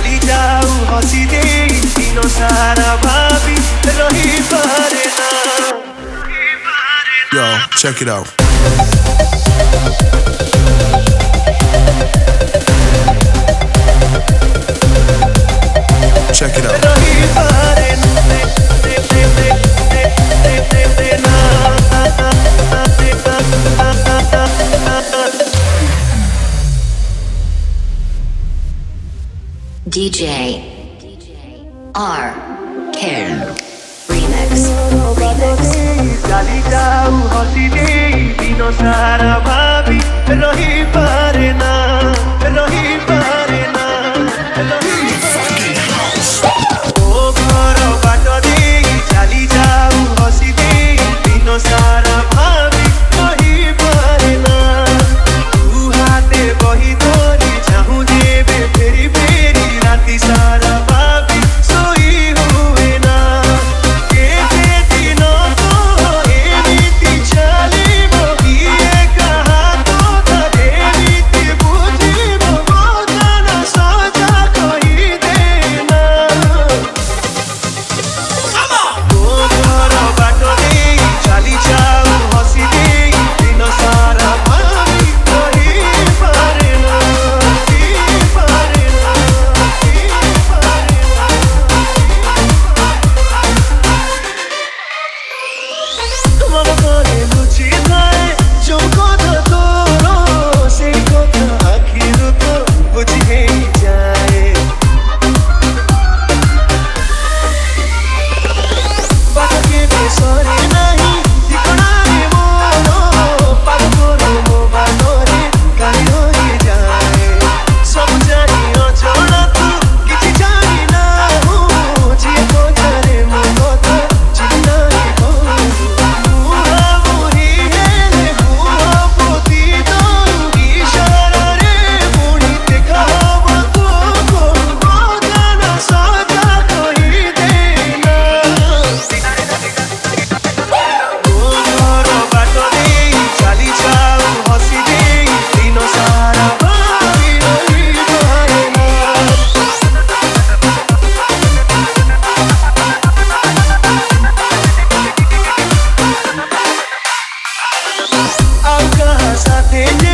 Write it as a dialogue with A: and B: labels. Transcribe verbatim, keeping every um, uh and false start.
A: ଚାଲି ଯାଉ ହସି ଦେଇ ଦିନ ସାରା ଭାବି ରହିପାରେ ନା।
B: Yo, check it out. Check it out.
C: D J R Ken Remix Remix
A: ଚାଲି ଯାଉ ହସି ଦେଇ ଦିନ ସାରା ଭାବି ରହିପାରେ ନା ରହିପାରେ ନା ଓ ଘର ବାଟ ଦେଇ ଚାଲି ଯାଉ ହସି ଦେଇ ଦିନ ସାରା ଭାବି ରହିପାରେ ନା। ତୁ ହାତେ ବହି ଧରି ଚାହୁଁ ଯେବେ ଫେରି ଫେରି ରାତି ସାରା ଭାବି ଶୋଇ ହୁଏ ନା। କେତେ ଦିନ ତ ଏମିତି ଚାଲିବ କିଏ କାହା କଥା ଏମିତି ବୁଝିବ ବଦନ ସଜା କହିଦେ ନା। ଓ ଘର ବାଟ ଦେଇ ଚାଲି ଯାଉ ହସି ଦେଇ ଦିନ ସାରା ଭାବି ରହିପାରେ ନା ରହିପାରେ ନା ରହିପାରେ ନା। ମନ ପରେ ଲୁଚି ଥାଏ ଯୋଉ କଥା ତୋର ସେଇ କଥା ଆଖିରୁ ତ ବୁଝି ହେଇଯାଏ। ବାଟ କେବେ ସରେ ନାହିଁ ଠିକଣାରେ ମୋର ପାଗର ମୋ ବାଟରେ କାଳି ରହିଯାଏ। ସବୁ ଜାଣି ଅଜଣା ତୁ କିଛି ଜାଣି ନାହୁଁ ଯିଏ ପଚାରେ ମୋ କଥା ଚିହ୍ନି ନାହିଁ କହୁ। ମୁହାଁମୁହିଁ ହେଲେ ମୁହଁ ପୋତି ଦଉ ଇଶାରାରେ ପୁଣି ଦେଖା ହବ ତୁ କୋଉ ବଦନ ସଜା କହିଦେ ନା। ଓ ଘର ବାଟ ଦେଇ ଚାଲି ଯାଉ ହସି ଦେଇ ଦିନ ସାରା ଭାବି ରହିପାରେ ନା। ଆଉ କାହା ସାଥେ